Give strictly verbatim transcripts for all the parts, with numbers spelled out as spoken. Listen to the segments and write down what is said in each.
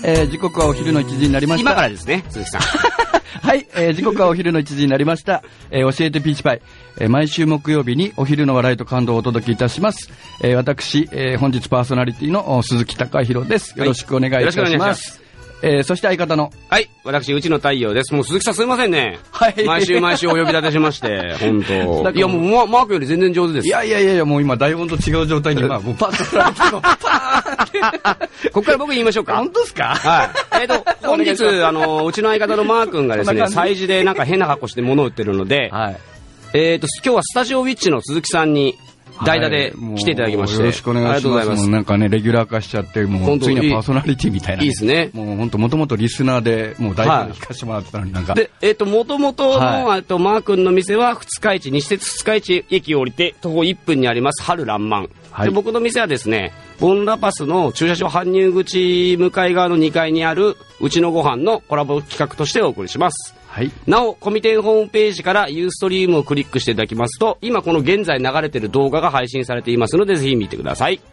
えー、時刻はお昼のいちじになりました。 今からですね、鈴木さん。 はい、えー、時刻はお昼のいちじになりました。えー、教えてピーチパイ、えー、毎週木曜日にお昼の笑いと感動をお届けいたします。えー、私、えー、本日パーソナリティの鈴木貴弘です。よろしくお願いいたします。はい、よろしくお願いします。えー、そして相方のはい私内野太陽です。もう鈴木さんすいませんね、はい、毎週毎週お呼び立てしまして本当いやもうマ, マークより全然上手です。 いやいやいやいやもう今台本と違う状態にまあもうパッと振られてもパーンここから僕言いましょうか。 本当ですか。 はいえーと本日あのうちの相方のマー君がですね催事でなんか変な格好して物を売ってるので、はい、えーと今日はスタジオウィッチの鈴木さんに代打で来ていただきまして、はい、 よろしくお願いします。ありがとうございます。もうなんかねレギュラー化しちゃってもうついにはパーソナリティみたいな、ね、 いいですね。 もう本当もともとリスナーでもう代打で弾かせてもらってたのになんか、 はい、でえっ、ー、ともともとの、はい、とマー君の店は二日市西鉄二日市駅を降りて徒歩いっぷんにあります春らんまん、はい、で僕の店はですねボンラパスの駐車場搬入口向かい側のにかいにあるうちのご飯のコラボ企画としてお送りします。はい、なおコミテンホームページからユーストリームをクリックしていただきますと今この現在流れている動画が配信されていますのでぜひ見てください。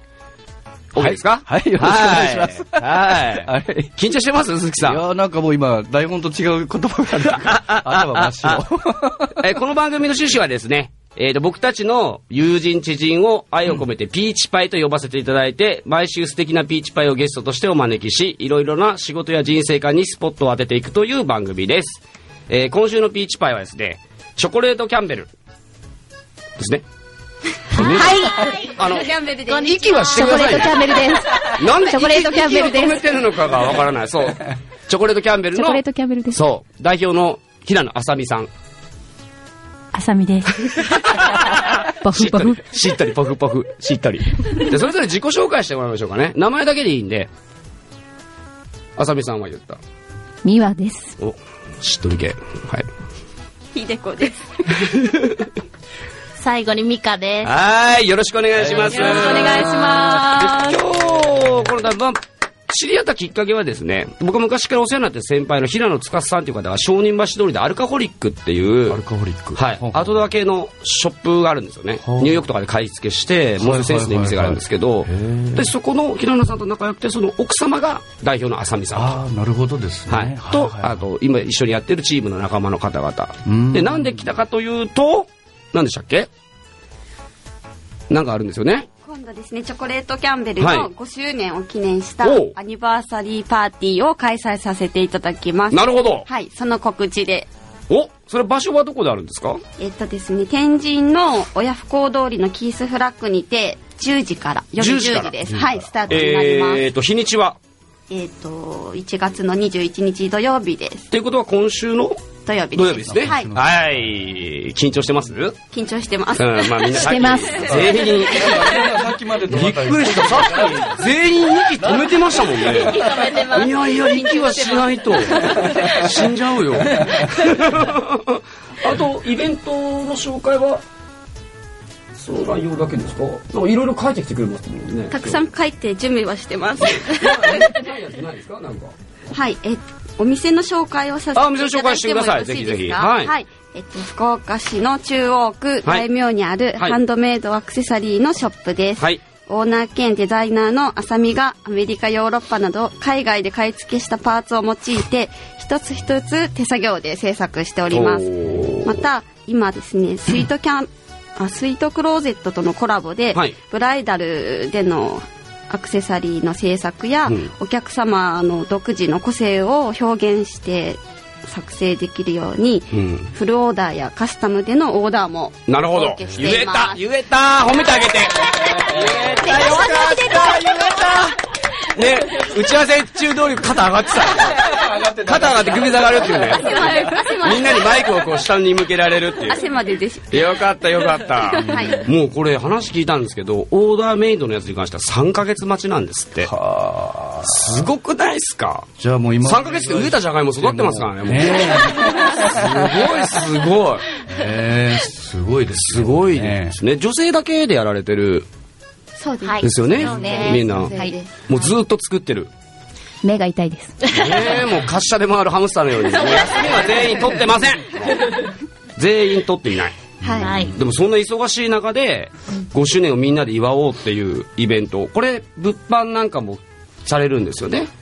OK ですか。 はい、はい、よろしくお願いします。 はい、はい、緊張してます鈴木さん。 いやなんかもう今台本と違う言葉が頭真っ白えこの番組の趣旨はですねえー、と僕たちの友人知人を愛を込めてピーチパイと呼ばせていただいて、うん、毎週素敵なピーチパイをゲストとしてお招きしいろいろな仕事や人生観にスポットを当てていくという番組です。えー、今週のピーチパイはですねチョコレートキャンベルですね。 はいあのキャンベルです。 息はしてください、ね、 チョコレートキャンベルですなんでチョコレートキャンベルです息を止めてるのかがわからない。そうチョコレートキャンベルのチョコレートキャンベルです。 そう代表の平野あさみさん。 あさみですポフポフしっとりポフポフしっとりでそれぞれ自己紹介してもらいましょうかね。名前だけでいいんであさみさんは言ったみわです。 おしっとり系。はいひでこです最後にみかです。 はいよろしくお願いします。 よろしくお願いします。 今日このま知り合ったきっかけはですね僕は昔からお世話になってる先輩の平野司さんという方が商人橋通りでアルカホリックっていうアルカホリック、 はい、アウトドア系のショップがあるんですよね。ニューヨークとかで買い付けしてモデルセンスの店があるんですけど、でそこの平野さんと仲良くてその奥様が代表のあさみさん。 ああなるほどですね、 はい、と、はいはい、あと今一緒にやってるチームの仲間の方々でなんで来たかというと何でしたっけなんかあるんですよね。 今度ですねチョコレートキャンベルのごしゅうねんを記念したアニバーサリーパーティーを開催させていただきます。 なるほど。 はいその告知で。 おそれ場所はどこであるんですか。 えっとですね天神の親不孝通りのキースフラッグにてじゅうじから夜じゅうじですはいスタートになります。 えーと日にちはえっといちがつのにじゅういちにち土曜日です。 ということは今週の土曜日です。 土曜日ですね。 はい、 はい、緊張してます？ 緊張してます。 うん、まあみんなしてます。 全員さっきまでびっくりした。さっき全員息止めてましたもんね。 息止めてます。 いやいや息はしないと死んじゃうよ。あとイベントの紹介はその内容だけですか。なんかいろいろ書いてきてくれますもんね。 たくさん書いて準備はしてます。 ないやつないですかなんか。 はいえお店の紹介をさせていただいてもよろしいですか。あ、お店の紹介してください。 ぜひぜひ。 はい。はい、えっと福岡市の中央区大名にあるハンドメイドアクセサリーのショップです。はい。オーナー兼デザイナーのあさみがアメリカヨーロッパなど海外で買い付けしたパーツを用いて一つ一つ手作業で制作しております。また今ですねスイートキャンあスイートクローゼットとのコラボで、はい、ブライダルでのアクセサリーの制作や、うん、お客様の独自の個性を表現して作成できるように、うん、フルオーダーやカスタムでのオーダーもなるほど言えた言えた褒めてあげて言えたよかった言えたね、打ち合わせ中通り肩上がってた肩上がって首下がるっていうねみんなにマイクをこう下に向けられるっていう汗までですよかったよかった、はい、もうこれ話聞いたんですけどオーダーメイドのやつに関してはさんかげつ待ちなんですって。はすごくないですか。 じゃあもう今さんかげつで植えたじゃがいも育ってますからねもう、ね、すごいすごい、 えー、すごいです、 ね、すごいですね。女性だけでやられてるそうです、 はい、ですよね、 ねみんな、はい、もうずっと作ってる。 目が痛いです。 えー、もう滑車で回るハムスターのように。もう休みは全員取ってません。全員取っていない。はい。でもそんな忙しい中でごしゅうねんをみんなで祝おうっていうイベント。これ物販なんかもされるんですよね。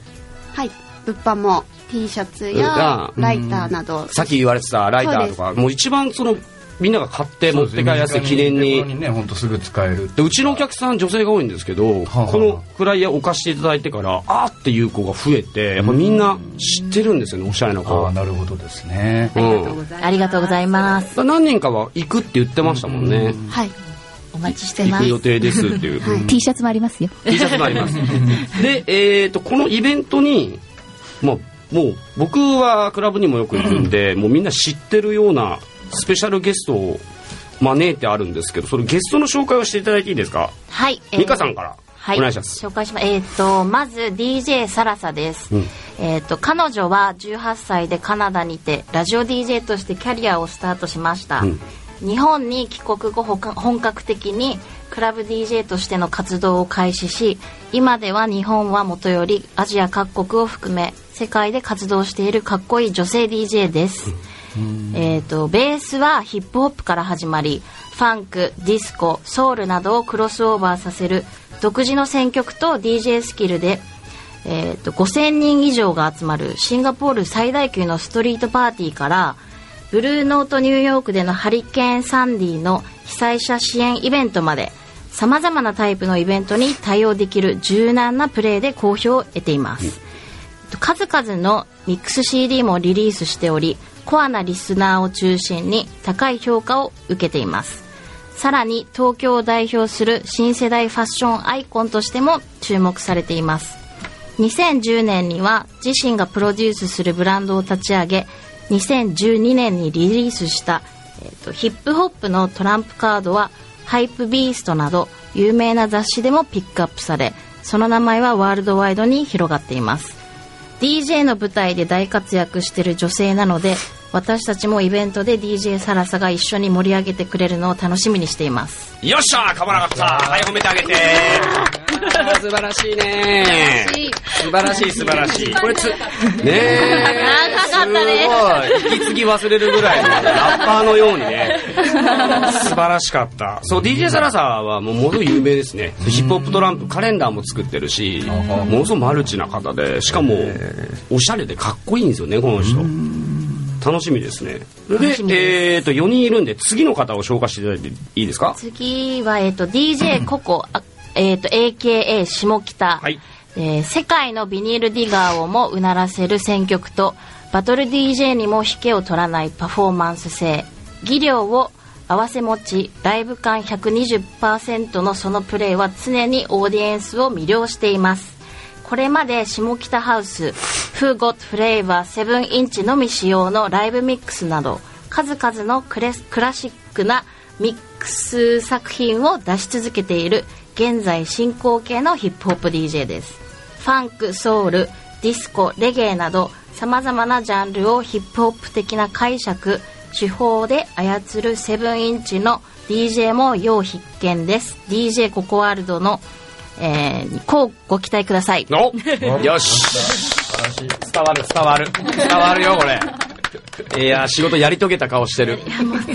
はい、物販も T シャツやライターなど、 さっき言われてたライターとかもう一番そのみんなが買って持って帰りやすい記念に、 ね、ほんとすぐ使える。 でうちのお客さん女性が多いんですけど、はあはあ、このフライヤーを貸していただいてからあーっていう子が増えて、やっぱみんな知ってるんですよね、おしゃれな子。 あ、なるほどですね、 うん、ありがとうございます。 何人かは行くって言ってましたもんね。 はい、 お待ちしてます。 行く予定ですっていう、 はい、T シャツもありますよ。 T シャツもありますで、えーとこのイベントに、まあ、もう僕はクラブにもよく行くんでもうみんな知ってるようなスペシャルゲストを招いてあるんですけど、そのゲストの紹介をしていただいていいですか。 はい、 美香さんから、はい、お願いします。 紹介します。えーとまず ディージェー サラサです、うん、えーと彼女はじゅうはっさいでカナダにてラジオ ディージェー としてキャリアをスタートしました、うん、日本に帰国後本格的にクラブ ディージェー としての活動を開始し、今では日本はもとよりアジア各国を含め世界で活動しているかっこいい女性 ディージェー です、うん、えーとベースはヒップホップから始まり、ファンク、ディスコ、ソウルなどをクロスオーバーさせる独自の選曲と ディージェー スキルで、えーとごせんにん以上が集まるシンガポール最大級のストリートパーティーから、ブルーノートニューヨークでのハリケーンサンディの被災者支援イベントまで、さまざまなタイプのイベントに対応できる柔軟なプレーで好評を得ています、うん、数々のミックス シーディー もリリースしており、コアなリスナーを中心に高い評価を受けています。さらに東京を代表する新世代ファッションアイコンとしても注目されています。にせんじゅうねんには自身がプロデュースするブランドを立ち上げ、にせんじゅうにねんにリリースした、えーと、ヒップホップのトランプカードはハイプビーストなど有名な雑誌でもピックアップされ、その名前はワールドワイドに広がっています。 ディージェー の舞台で大活躍している女性なので、私たちもイベントで ディージェー サラサが一緒に盛り上げてくれるのを楽しみにしています。 よっしゃー、かまなかった。はい、褒めてあげて素晴らしいね。素晴らしい素晴らしい。これつねえ長かったね。 すごい息継ぎ忘れるぐらいのラッパーのようにね素晴らしかった。そう ディージェー サラサはもうものすごい有名ですね。ヒップホップトランプカレンダーも作ってるし、ものすごいマルチな方で、しかもおしゃれでかっこいいんですよね、この人。楽しみですね。で、えーとよにんいるんで次の方を紹介していただいていいですか。 次は、えーと ディージェー ココ、えーと エーケーエー 下北、はい、えー、世界のビニールディガーをもうならせる選曲とバトル ディージェー にも引けを取らないパフォーマンス性、技量を合わせ持ち、ライブ感 ひゃくにじゅっパーセント のそのプレーは常にオーディエンスを魅了しています。これまで下北ハウス、フーゴットフレーバーセブンインチのみ使用のライブミックスなど数々のクレスクラシックなミックス作品を出し続けている現在進行形のヒップホップ ディージェー です。ファンク、ソウル、ディスコ、レゲエなどさまざまなジャンルをヒップホップ的な解釈、手法で操るセブンインチの ディージェー も要必見です。 ディージェー ココワールドの、えー、こうご期待ください。 およし伝わる伝わる伝わるよこれ。いや仕事やり遂げた顔してる。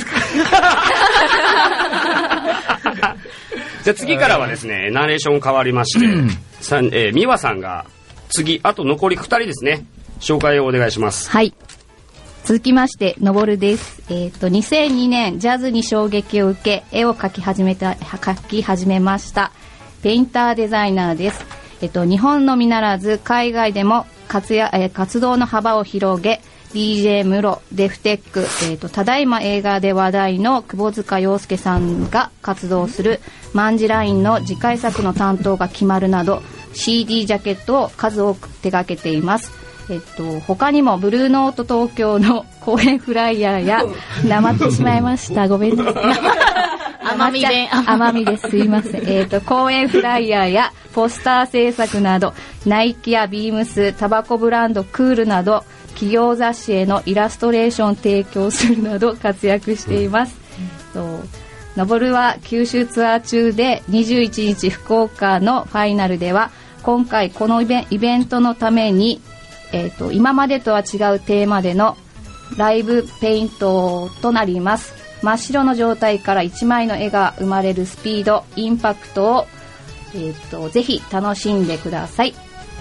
じゃあ次からはですね、ナレーション変わりまして、うん、さん、えー、美和さんが次、あと残りふたりですね、紹介をお願いします。 はい、続きましてのぼるです。えー、とにせんにねんジャズに衝撃を受け絵を描き始めた描き始めましたペインターデザイナーです。えー、と日本のみならず海外でも 活, や、えー、活動の幅を広げ、 ディージェー ムロ、デフテック、えー、とただいま映画で話題の窪塚洋介さんが活動するマンジラインの次回作の担当が決まるなど シーディー ジャケットを数多く手掛けています。えっと、他にもブルーノート東京の公演フライヤーやなまってしまいましたごめんなさい甘み弁甘みですすいません、えっと、公演フライヤーやポスター制作などナイキやビームス、タバコブランドクールなど企業雑誌へのイラストレーション提供するなど活躍しています。のぼるは九州ツアー中でにじゅういちにち福岡のファイナルでは今回このイベ、イベントのためにえー、と今までとは違うテーマでのライブペイントとなります。真っ白の状態からいちまいの絵が生まれるスピード、インパクトを、えー、とぜひ楽しんでください。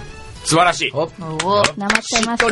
素晴らしい。 おなまっちゃいました。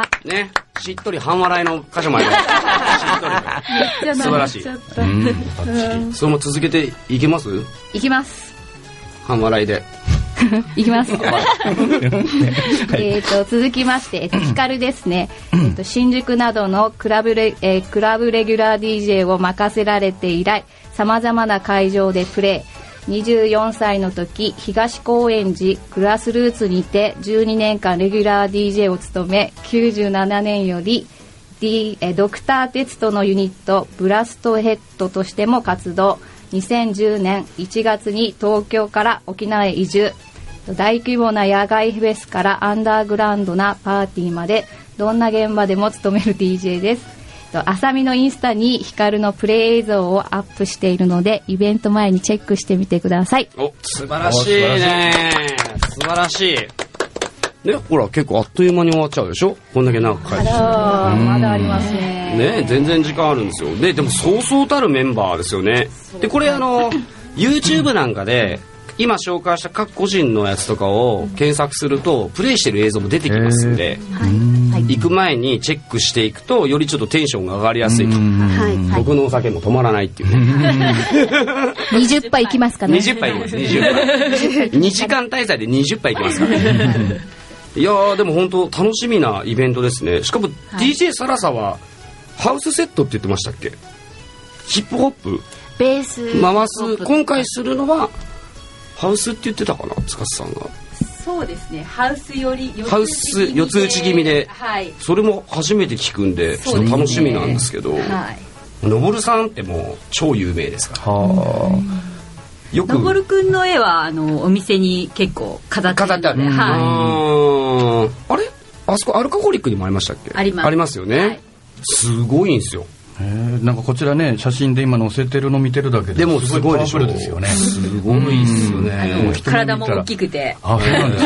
ね、しっとり半笑いの箇所もあります。しっとり素晴らしい。うん、それも続けていけます？ いきます。 半笑いで。 いきます。えっと続きまして、ヒカルですね。えっと新宿などのクラブレ、えー、クラブレギュラー ディージェー を任せられて以来、さまざまな会場でプレイ。にじゅうよんさいの時、東高円寺グラスルーツにてじゅうにねんかんレギュラー ディージェー を務め、きゅうじゅうななねんより、D、えドクターテツトのユニットブラストヘッドとしても活動。にせんじゅうねんいちがつに東京から沖縄へ移住。大規模な野外フェスからアンダーグラウンドなパーティーまで、どんな現場でも務める ディージェー です。あさみのインスタにヒカルのプレイ映像をアップしているので、イベント前にチェックしてみてください。 お、素晴らしいね。素晴らしい。ね、ほら結構あっという間に終わっちゃうでしょ。こんだけ長く書いてあら、まだありますね。 ね、全然時間あるんですよ。で、でもそうそうたるメンバーですよね。で、これあの YouTube なんかで今紹介した各個人のやつとかを検索するとプレイしてる映像も出てきますんで、はい、行く前にチェックしていくとよりちょっとテンションが上がりやすいと。僕のお酒も止まらないっていうね。 にじゅっぱいいきますかね。 にじゅっぱいいきます。にじゅっぱい。にじかん滞在でにじゅっぱいいきますからね。いやーでも本当楽しみなイベントですね。しかも ディージェー サラサはハウスセットって言ってましたっけ？ヒップホップベース回す。今回するのはハウスって言ってたかな、塚地さんが。 そうですね、ハウスよりハウス四つ打ち気味で、はい、それも初めて聞くんでちょっと楽しみなんですけど、のぼるさんってもう超有名ですから。はよくのぼるくんの絵はあのお店に結構飾ってあるので、 はい、あ, あれあそこアルカホリックにもありましたっけ？ あります。 ありますよね、はい、すごいんですよ。 へー、なんかこちらね、写真で今載せてるの見てるだけででもすごいでしょ。 ですよね。 すごいっすよね。 うん、体も大きくて。 あ、そうなんです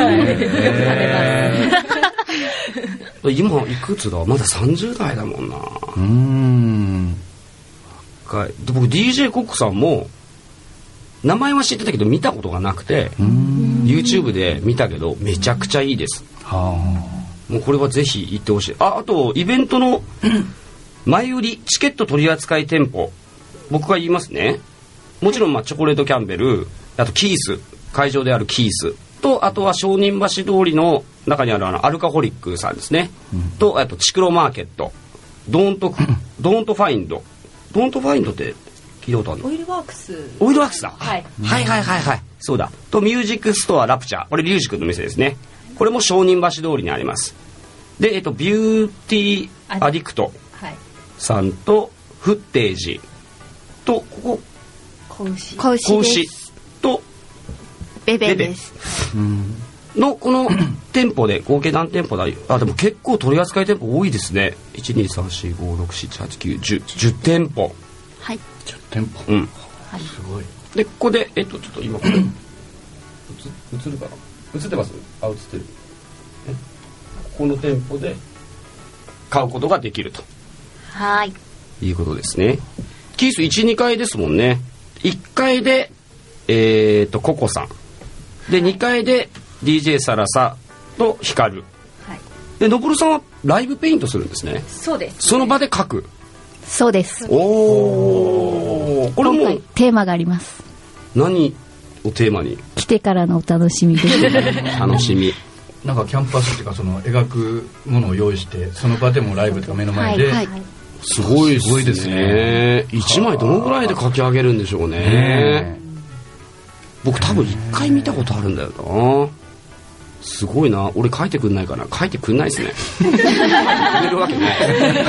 ね。今いくつだ？まださんじゅうだいだもんな。うーん。僕 ディージェー コックさんも名前は知ってたけど見たことがなくて、YouTube で見たけどめちゃくちゃいいです。はあ、もうこれはぜひ行ってほしい。あ、あとイベントの前売りチケット取扱店舗、僕が言いますね。もちろんまあチョコレートキャンベル、あとキース、会場であるキースと、あとは商人橋通りの中にあるあのアルカホリックさんですね、うん、とあとチクロマーケット、ドーントドーントファインドドーントファインドって聞いたことあるの？ オイルワークス。 オイルワークスだ、 はい、 はいはいはいはい、そうだ。とミュージックストアラプチャー、これリュウジ君の店ですね。これも商人橋通りにあります。で、えっとビューティーアディクトさんとフッテージとここ子牛子牛とベベです。 のこの店舗で合計何店舗だ？あ、でも結構取り扱い店舗多いですね。いち、に、さん、し、ご、ろく、しち、はち、きゅう、じゅう、じゅう店舗。 はい。 じゅう店舗。 うん。 はい。 すごい。 でここでえっとちょっと今これ映るかな？映ってます？あ、映ってる。え、ここの店舗で買うことができると。 はい。 いうことですね。キースいち、にかいですもんね。いっかいでえーとココさんで、はい、にかいで ディージェー サラサとヒカル、はい、でのぼるさんはライブペイントするんですね。 そうです、ね、 その場で描く。 そうです。 おお、これもテーマがあります。 何をテーマに？ 来てからのお楽しみです。 楽しみ。 なんかキャンパスっていうか、その描くものを用意して、その場でもライブとか目の前で、はいはい、 すごいですね。いちまいどのぐらいで描き上げるんでしょうね。僕多分いっかい見たことあるんだよな。すごいな。俺描いてくんないかな。描いてくんないですね。くれるわけない。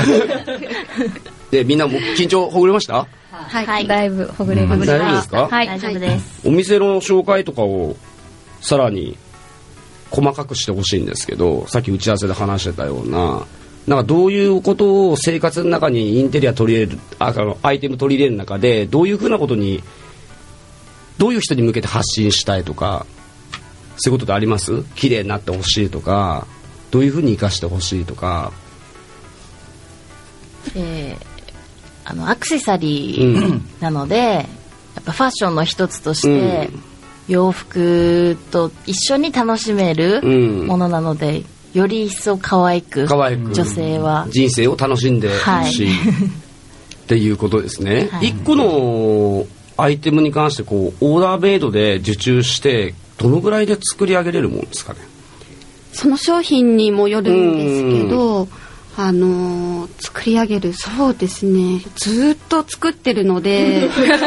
でみんなも緊張ほぐれました？ はい、はい、だいぶほぐれました。 大丈夫ですか？ はい、 大丈夫です。 お店の紹介とかをさらに細かくしてほしいんですけど、さっき打ち合わせで話してたような、なんかどういうことを生活の中にインテリア取り入れる、あのアイテム取り入れる中でどういうふうなことに、どういう人に向けて発信したいとか、そういうことってあります？綺麗になってほしいとか、どういうふうに生かしてほしいとか。 えー、あのアクセサリーなので、うん、やっぱファッションの一つとして、 洋服と一緒に楽しめるものなので、うん、より一層可愛く女性は人生を楽しんでほしい、はい、っていうことですね、はい、いっこのアイテムに関してこうオーダーメイドで受注してどのぐらいで作り上げれるもんですかね。 その商品にもよるんですけど、あのー、作り上げるそうですねずっと作ってるので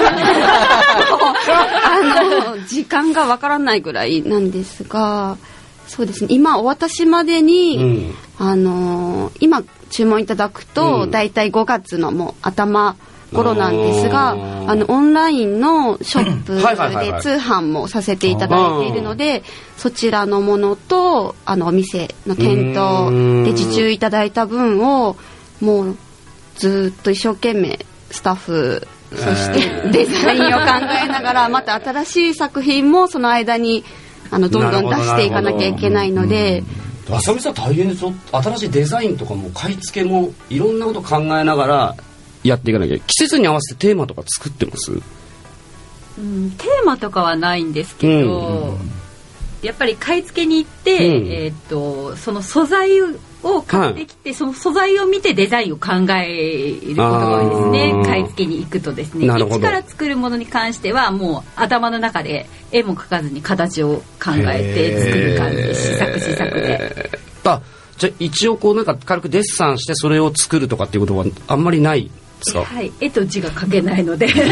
あの時間がわからないぐらいなんですが、そうですね今お渡しまでに、うん、あのー、今注文いただくと、うん、だいたいごがつのもう頭頃なんですが、あのオンラインのショップで通販もさせていただいているので、そちらのものとあのお店の店頭で受注いただいた分をもうずっと一生懸命スタッフそしてデザインを考えながらまた新しい作品もその間にあのどんどん出していかなきゃいけないので。 あさみさん大変ですよ。新しいデザインとかも買い付けもいろんなこと考えながらやっていかなきゃ。季節に合わせてテーマとか作ってます？ うん、テーマとかはないんですけど、うん、やっぱり買い付けに行って、うん、えー、っとその素材を買ってきて、はい、その素材を見てデザインを考えることが多いですね。買い付けに行くとですね、一から作るものに関してはもう頭の中で絵も描かずに形を考えて作る感じ、試作試作で。 あ、じゃあ一応こうなんか軽くデッサンしてそれを作るとかっていうことはあんまりないですか？ はい、絵と字が書けないのであ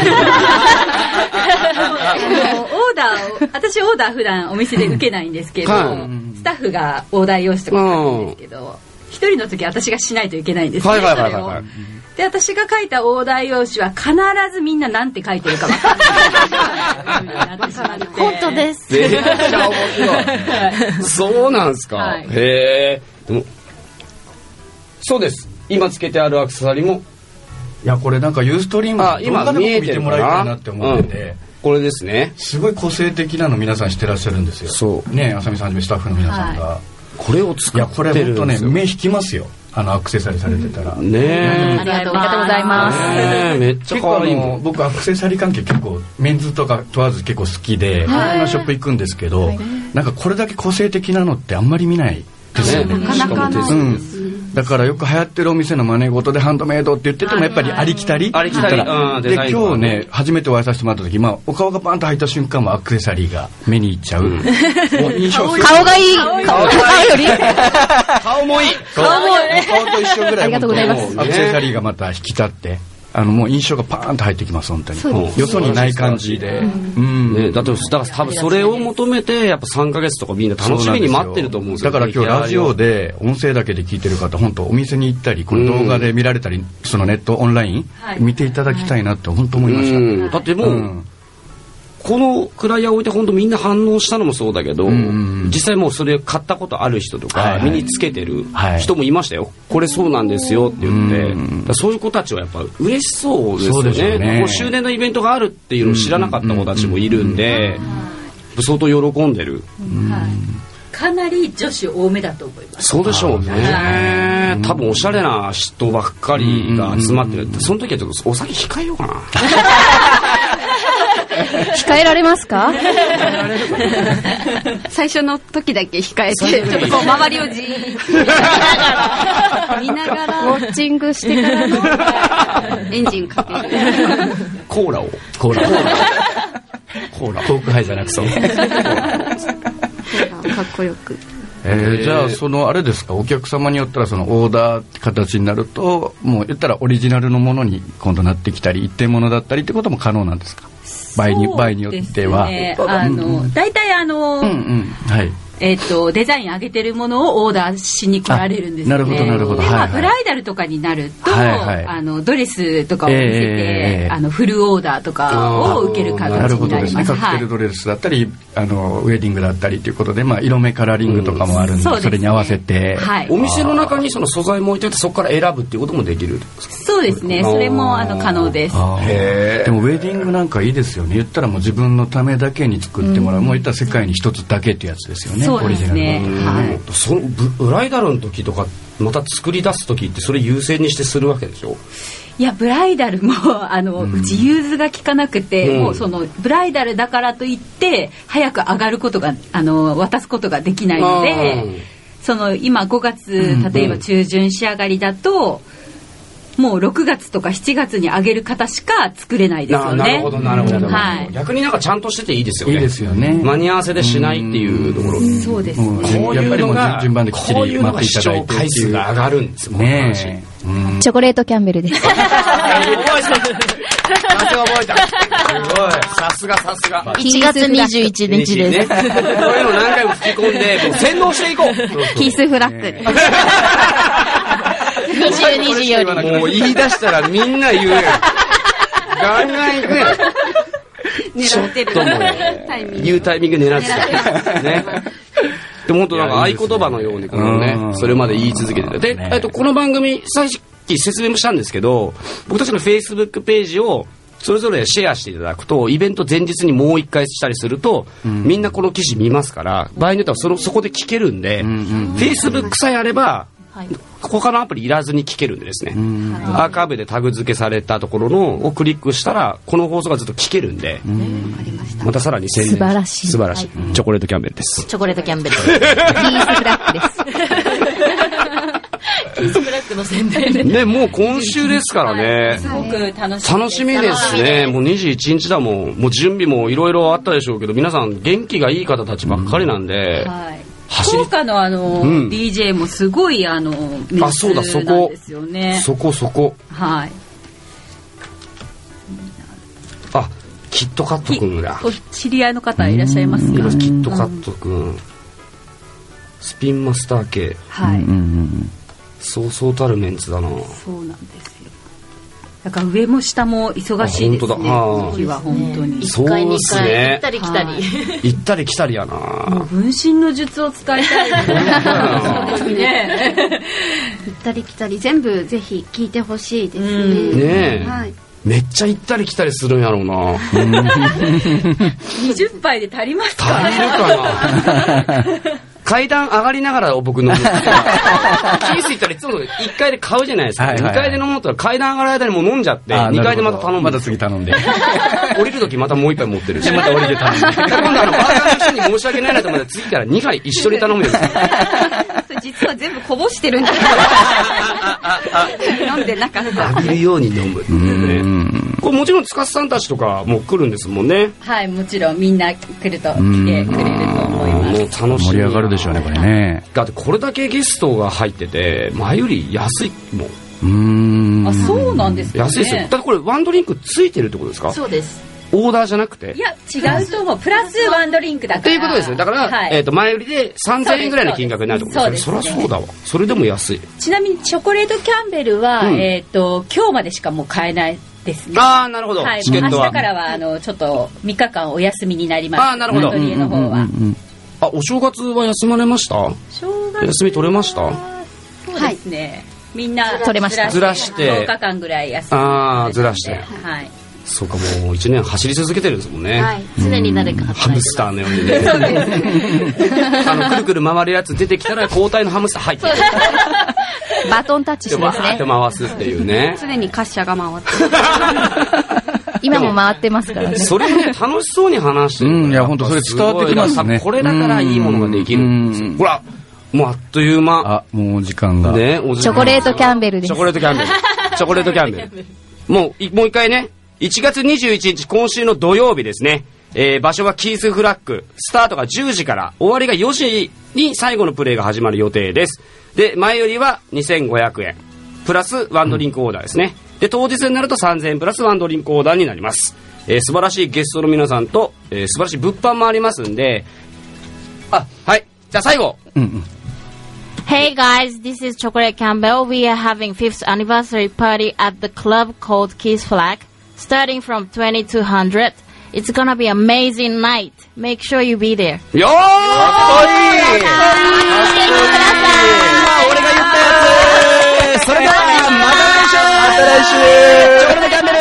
のオーダーを私オーダー普段お店で受けないんですけど、はい、スタッフがオーダー用紙とか書くんですけど、一人の時私がしないといけないんですね、はいはいはいはい、で私が書いたオーダー用紙は必ずみんななんて書いてるか分かんない本当です。 めっちゃ面白い、はい、そうなんですか、はい、へえ。でもそうです、今つけてあるアクセサリーもいやこれなんかユーストリームあ今見えて見てもらいたいなって思ってて、うん、 これですね、 すごい個性的なの皆さんしてらっしゃるんですよ。そうね、あさみさんはじめスタッフの皆さんが、はい、 これを使ってるんですよ。いやこれ本当ね目引きますよ、あのアクセサリーされてたら、 うん、ねえありがとうございます、 ね、めっちゃ可愛いもん。 僕アクセサリー関係結構メンズとか問わず結構好きでいろんなショップ行くんですけど、はい、なんかこれだけ個性的なのってあんまり見ないですよね。 なかなかないですね。 だからよく流行ってるお店の真似事でハンドメイドって言っててもやっぱりありきたりありきたり、うん、 で今日ね初めてお会いさせてもらった時、まあ、お顔がパンと入った瞬間もアクセサリーが目にいっちゃう、うん、もう印象顔がいい、顔がより顔もいい、 顔も顔と一緒ぐらい、ありがとうございます。アクセサリーがまた引き立ってあのもう印象がパーンと入ってきます本当に。よそにない感じで、うんうんね、だってだから多分それを求めてやっぱさんかげつとかみんな楽しみに待ってると思うんですよ。 だから今日ラジオで音声だけで聞いてる方本当お店に行ったりこの動画で見られたり、うん、そのネットオンライン、はい、見ていただきたいなって本当思いました、うん、 だってもう、うん、このクライヤーを置いて本当みんな反応したのもそうだけど、うん、実際もうそれ買ったことある人とか、はいはい、身につけてる人もいましたよ、はい、これそうなんですよって言って、うん、だそういう子たちはやっぱ嬉しそうですよ ね, そうねこう周年のイベントがあるっていうのを知らなかった子たちもいるんで、相当喜んでる、 うんはい、かなり女子多めだと思います。 そうでしょうね、多分おしゃれな人ばっかりが集まってるって、その時はちょっとお酒控えようかな控えられますか？ 最初の時だけ控えてちょっとこう周りをじーっと見ながらウォッチングしてからのエンジンかけるコーラをコーラコーラコークハイじゃなくそうかっこよく、 えー、じゃあそのあれですか、お客様によったらそのオーダーって形になるともう言ったらオリジナルのものに今度なってきたり一点物だったりってことも可能なんですか？場合に、場合によっては、 ね、あの大体あの、うんうん、はいえー、とデザイン上げてるものをオーダーしに来られるんですね。 なるほどなるほど。 で、まあはいはい、 ブライダルとかになると、はいはい、あのドレスとかを見せて、えー、あのフルオーダーとかを受ける形になります。なるほどですね。 カクテルドレスだったり、はい、あのウェディングだったりということで、まあ、色目カラーリングとかもあるんで、うん、そ, でね、それに合わせて、 はい、お店の中にその素材も置いておいてそこから選ぶっていうこともできるんですか？ そうですね、それもあの可能です。 へでもウェディングなんかいいですよね。言ったらもう自分のためだけに作ってもらう、うん、もう言ったら世界に一つだけっていうやつですよね。 そうですね、はい、 そのブライダルの時とかまた作り出す時ってそれ優先にしてするわけでしょ？ いやブライダルもあの、うん、うち融通が利かなくて、うん、もうそのブライダルだからといって早く上がることがあの渡すことができないので、その今ごがつ例えば中旬仕上がりだと、うん、もうろくがつとかしちがつに上げる方しか作れないですよね。 なるほどなるほど、 はい、 逆になんかちゃんとしてていいですよね。 いいですよね。 間に合わせでしないっていうところ、 うん、そうですね。 こういうのが順番できっちり待っていただいて、 こういうのが視聴回数が上がるんですよね。 チョコレートキャンベルです。 さすが覚えた。すごい。さすがさすが。 いちがつにじゅういちにちです。 こういうの何回も吹き込んで、もう洗脳していこう。 キースフラッグ。 にじゅうにじより。 もう言い出したらみんな言うやん。ガンガン行くやん。 狙ってる。 ちょっともう、言うタイミング狙ってた。ね。でも本当なんか合言葉のようにこのね、それまで言い続けてた。で、えっと、この番組、さっき説明もしたんですけど、僕たちの Facebook ページをそれぞれシェアしていただくと、イベント前日にもう一回したりすると、うん、みんなこの記事見ますから、場合によってはそのそこで聞けるんで、うんうんうん、Facebook さえあれば、はい、他のアプリいらずに聞けるんでですね、アーカイブでタグ付けされたところのをクリックしたらこの放送がずっと聞けるんで、うん、またさらに宣伝。 素晴らしい。 素晴らしい、はい、チョコレートキャンベルです。 チョコレートキャンベル。キースフラッグです。 キースフラッグの宣伝で。 ね、もう今週ですからね。 はい、すごく楽しみ。 楽しみですね。もうにじゅういちにちだもん。もう準備もいろいろあったでしょうけど、皆さん元気がいい方たちばっかりなんで。うん、はい。 福岡のあの、うん、ディージェー もすごいあのあ、そうだ、そこですよね。 そこそこ。 はい。 あ、キットカットくんだ。 知り合いの方いらっしゃいますか？ キットカットくん、スピンマスター系。 はい。うんうんうん、 そうそうたるメンツだな。 そうなんですよ。だから上も下も忙しいですね。本当だ。時期は本当に。 一回二回行ったり来たり。 行ったり来たりやな。 もう分身の術を使いたい。そうですね。 行ったり来たり全部ぜひ聞いてほしいですね。 ねえ。はい。めっちゃ行ったり来たりするんやろうな。 にじゅっぱいで足りますか？ 足りるかな。階段上がりながら僕飲む。キース行ったらいつもいっかいで買うじゃないですか。はいはいはい、にかいで飲むと階段上がる間にもう飲んじゃって、にかいでまた頼む。 また次頼んで。 降りるときまたもう一杯持ってるし。 また降りて頼んで。 今度あの、バーガーの人に申し訳ないなと思って次からにはい一緒に頼むよ。 実は全部こぼしてるんじゃない飲んでなかった。 浴びるように飲むっていうね。これもちろん司さんたちとかも来るんですもんね。 はい、もちろんみんな来ると来てくれると思います。もう楽しみ。 盛り上がるでしょうね、これね。 だってこれだけゲストが入ってて前より安いもん。 うーん。あ、そうなんですかね。 安いですよ。だってこれワンドリンクついてるってことですか？ そうです。 オーダーじゃなくて？ いや違うと思う。プラスワンドリンクだから。 ということですね。だから、はい、えっと前よりでさんぜんえんぐらいの金額になるってことですね。そりゃそうだわ。それでも安い。 ちなみにチョコレートキャンベルは、うん、えっと今日までしかもう買えないですね。 ああ、なるほど。 はい、 チケットは明日からはあのちょっとみっかかんお休みになります。 ああ、なるほど。 アトリエの方は。 あ、お正月は休まれました？ 正月休み取れました？ そうですね。みんな取れました。 ずらしてとおかかんぐらい休み。 ああ、ずらして。 はい。 そうか、もういちねん走り続けてるんですもんね。 はい。常に誰かハムスターのようにね。あのくるくる回るやつ出てきたら交代のハムスター入ってる。 バトンタッチしてますね。 回すっていうね。 常に滑車が回ってる。 今も回ってますからね。 それね、楽しそうに話してる。 うん、いや本当それ伝わってきますね。 これだからいいものができるんですよ。ほら、もうあっという間。 あ、もう時間が。 ね、 チョコレートキャンベルです。 チョコレートキャンベル。チョコレートキャンベル。もうもう一回ね。いちがつにじゅういちにち今週の土曜日ですね、えー、場所はキースフラッグ、スタートがじゅうじから終わりがよじに最後のプレイが始まる予定です。で、前よりはにせんごひゃくえんプラスワンドリンクオーダーですね。で、当日になるとさんぜんえんプラスワンドリンクオーダーになります。えー、素晴らしいゲストの皆さんと、えー、素晴らしい物販もありますんで、あ、はい、じゃあ最後、うんうん、 Hey guys, this is Chocolate Campbell. We are having fifth anniversary party at the club called Kiss Flag.Starting from twenty-two hundred, it's gonna be amazing night. Make sure you be there. よーっといい。俺が言ったやつ。それではまた来週。また来週。チョコレートキャンベル。